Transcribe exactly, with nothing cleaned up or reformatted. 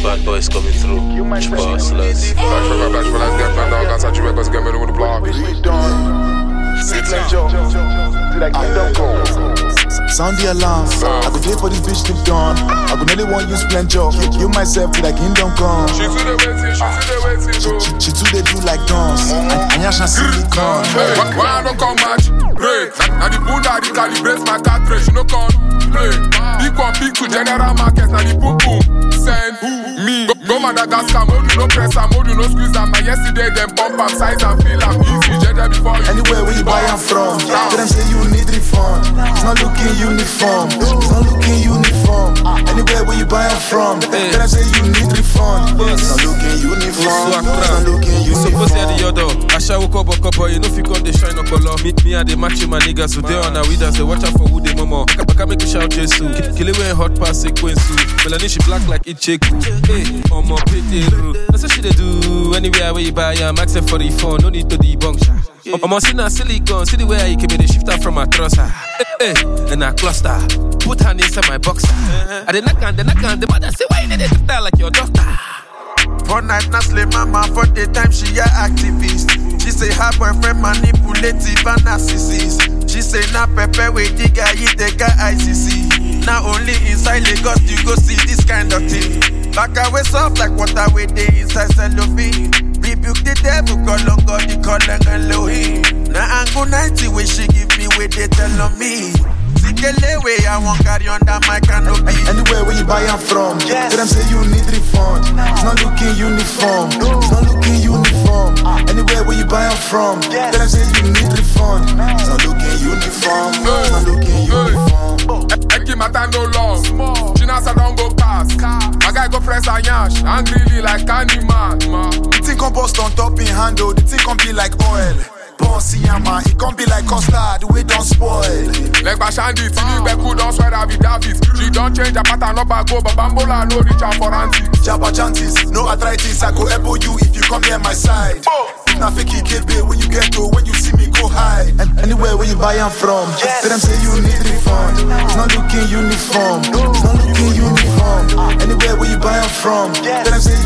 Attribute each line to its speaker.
Speaker 1: bad boys coming through. Hustlers.
Speaker 2: Sound the alarm. I go wait for this bitch to dawn. I go nearly want you splendor. You myself till like kingdom come.
Speaker 3: She too the waiting, she too the waiting.
Speaker 2: She, she too they do like dance. And you shall see me come.
Speaker 3: Why I don't come match? Break. Now the bunda the calibrates my cartridge. You know come play. Big one, big two general markets. Now the boom boom. Send me. Go, go Madagascar mode. You no press and mode. You no squeeze and my yesterday them bump up size and feel I'm easy. Gender before you.
Speaker 2: Anywhere where you buy them from. Tell them say you need refund. It's not looking uniform. It's not looking uniform. Anywhere where you buy them from. Tell them say you need refund. It's not looking uniform. It's not looking uniform.
Speaker 4: Suppose you're the other. I shall walk up a couple. You know if you come they shine up color. Me, me and they match my niggas. So they on our weeders. They watch out for who they mama. I can make a shout Jesus. Kill it when hot pass sequence. Melanie she black like it check. Hey, on my pity. That's what she they do. Anywhere where you buy I'm except for the phone. No need to debunk. I'm on sinner silicone. See the way I can be the shifter from my trouser. Hey, hey, and I cluster. Put her inside my boxer. I did not can, the knock on the mother say why you need to style like your doctor.
Speaker 5: For night, not slay mama. For the time, she a activist. She say her boyfriend manipulative and narcissist. She say na pepe with the guy, you take a I C C. Now only inside Lagos you go see this kind of thing. Back away soft like water with the inside cellophane. Rebuke the devil, call on God, the calling Elohim. Now angle ninety way she give me what they tell on me. Sikele way I won't carry under my canopy.
Speaker 2: Anywhere where you buy them from. Yes. Tell them say you need refund. It's not looking uniform. It's not looking uniform. Anywhere where you buy them from. Tell them say you need refund. It's not looking uniform. It's not looking uniform.
Speaker 3: Eki matter no long. Gina say don't go cast. My guy go press a yash. Angrily like animal.
Speaker 2: The thing come bust on top in handle. The thing come be like oil. Bossy man, it can't be like custard, the way don't spoil.
Speaker 3: Like Bashandi, Tini Beku don't swear that with Davis. She don't change her pattern, no back go, but Bambola no reach out for auntie.
Speaker 2: Jabba chances, no arthritis, I go elbow you if you come near my side. If not fake it, K B, when you get to, when you see me go hide. And anywhere where you buy them from, yes. Tell them say you need refund. It's not looking uniform, it's not looking uniform. Anywhere where you buy them from, tell them say